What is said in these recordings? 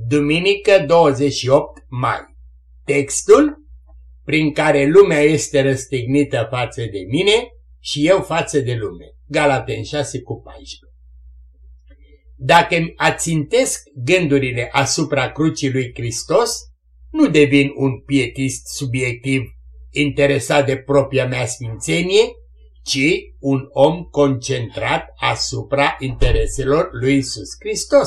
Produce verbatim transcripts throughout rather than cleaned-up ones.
duminică douăzeci și opt mai. Textul prin care lumea este răstignită față de mine și eu față de lume. Galateni șase cu paisprezece. Dacă îmi ațintesc gândurile asupra crucii lui Hristos, nu devin un pietist subiectiv interesat de propria mea sfințenie, ci un om concentrat asupra intereselor lui Iisus Hristos.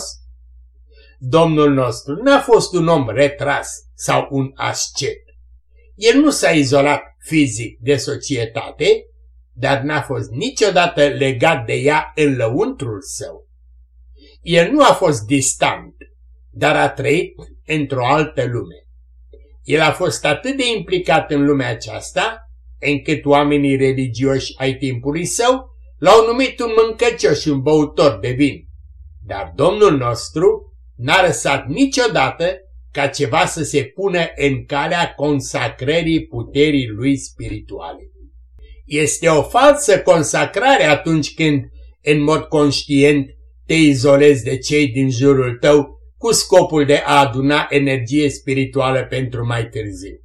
Domnul nostru n-a fost un om retras sau un ascet. El nu s-a izolat fizic de societate, dar n-a fost niciodată legat de ea în lăuntrul său. El nu a fost distant, dar a trăit într-o altă lume. El a fost atât de implicat în lumea aceasta, încât oamenii religioși ai timpului său l-au numit un mâncăcios și un băutor de vin. Dar Domnul nostru n-a lăsat niciodată ca ceva să se pună în calea consacrării puterii lui spirituale. Este o falsă consacrare atunci când, în mod conștient, te izolezi de cei din jurul tău cu scopul de a aduna energie spirituală pentru mai târziu.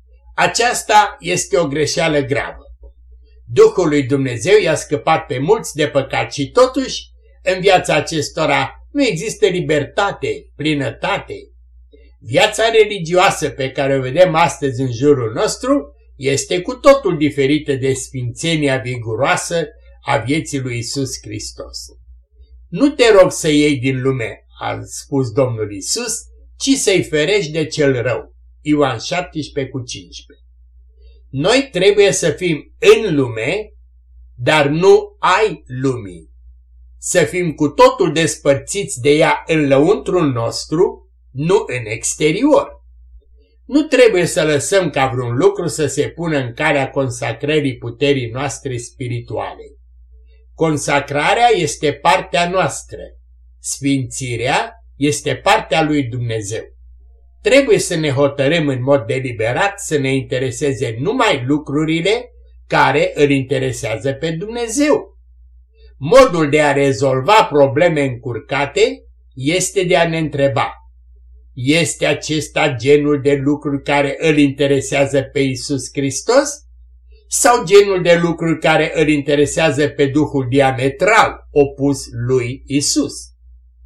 Aceasta este o greșeală gravă. Duhul lui Dumnezeu i-a scăpat pe mulți de păcat și totuși, în viața acestora nu există libertate, plinătate. Viața religioasă pe care o vedem astăzi în jurul nostru este cu totul diferită de sfințenia viguroasă a vieții lui Iisus Hristos. Nu te rog să iei din lume, a spus Domnul Iisus, ci să-i ferești de cel rău. Ioan șaptesprezece cu cincisprezece. Noi trebuie să fim în lume, dar nu ai lumii. Să fim cu totul despărțiți de ea în lăuntrul nostru, nu în exterior. Nu trebuie să lăsăm ca vreun lucru să se pună în calea consacrării puterii noastre spirituale. Consacrarea este partea noastră. Sfințirea este partea lui Dumnezeu. Trebuie să ne hotărâm în mod deliberat să ne intereseze numai lucrurile care îl interesează pe Dumnezeu. Modul de a rezolva probleme încurcate este de a ne întreba: este acesta genul de lucruri care îl interesează pe Iisus Hristos? Sau genul de lucruri care îl interesează pe Duhul diametral opus lui Iisus?